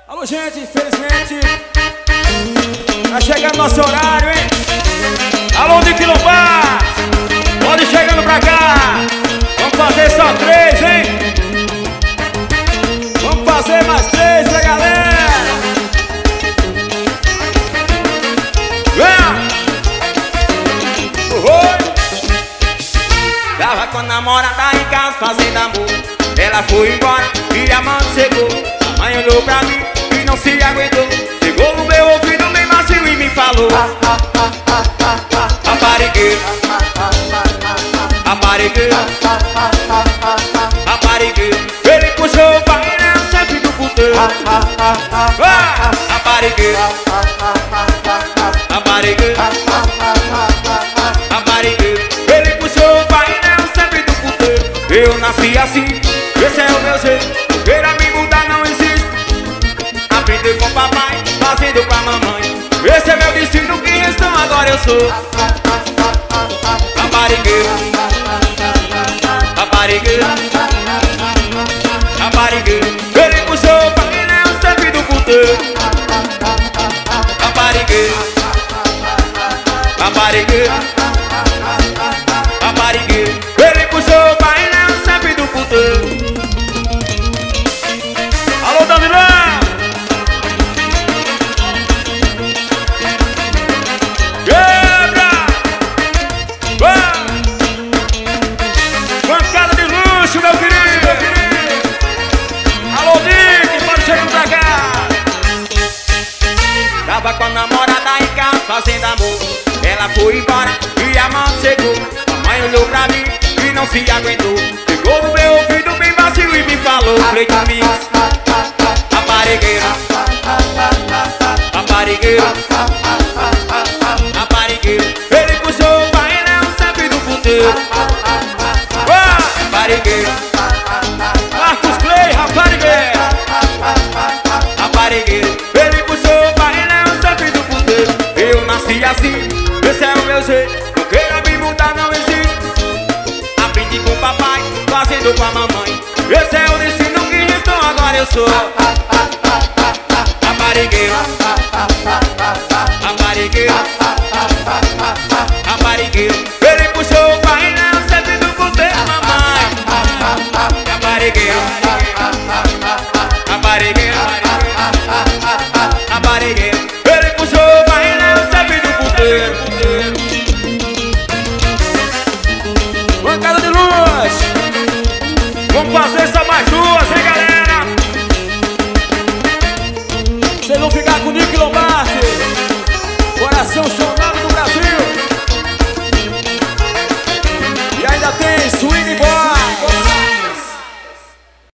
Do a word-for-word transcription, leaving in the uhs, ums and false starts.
Alô, gente, infelizmente tá chegando nosso horário, hein? Alô, de Quilombar, pode chegando pra cá. Vamos fazer só três, hein? Vamos fazer mais três, né, galera? Vem! Oi! Tava com a namorada em casa fazendo amor. Ela foi embora e a mãe chegou. A mãe olhou pra mim e não se aguentou. Chegou no meu ouvido bem macio e me falou: Raparigueiro, raparigueiro, raparigueiro. Ele puxou o painel sempre do puteiro. Raparigueiro, raparigueiro, raparigueiro. Ele puxou o painel sempre do puteiro. Eu nasci assim, esse é o meu jeito. Queira me mudar, não existe. Aprendi com papai, fazendo com a mamãe. Esse é meu destino, quem restou agora eu sou. Raparigueiro, raparigueiro, raparigueiro. Ele puxou o painel sempre do puteiro. Raparigueiro, raparigueiro, raparigueiro. Ele puxou o painel sempre do puteiro. Alô, Danilão! Quebra! Bancada de luxo, meu querido! Alô, Nick, pode chegar pra cá! Tava com a namorada em casa fazendo amor. Ela foi embora e a mãe chegou. A mãe olhou pra mim e não se aguentou. Chegou no meu ouvido bem baixo e me falou: Cleiton Mix, raparigueiro, raparigueiro, raparigueiro. Ele puxou o painel sempre do puteiro. Raparigueiro, Marcos Clay, raparigueiro! raparigueiro. Ele puxou o painel sempre do puteiro. Eu nasci assim, esse é o meu jeito. Não queira me mudar, não existe. Aprendi com o papai, fazendo com a mamãe. Esse é o destino que restou, agora eu sou. Raparigueiro, raparigueiro, raparigueiro. Ele puxou o painel sempre do puteiro, mamãe. Raparigueiro, raparigueiro, raparigueiro. Ele puxou o painel sempre do puteiro. Bancada de luz! Vamos fazer só mais duas, hein, galera? Vocês vão ficar com o Nick Lombardi, coração sonado do Brasil. E ainda tem swing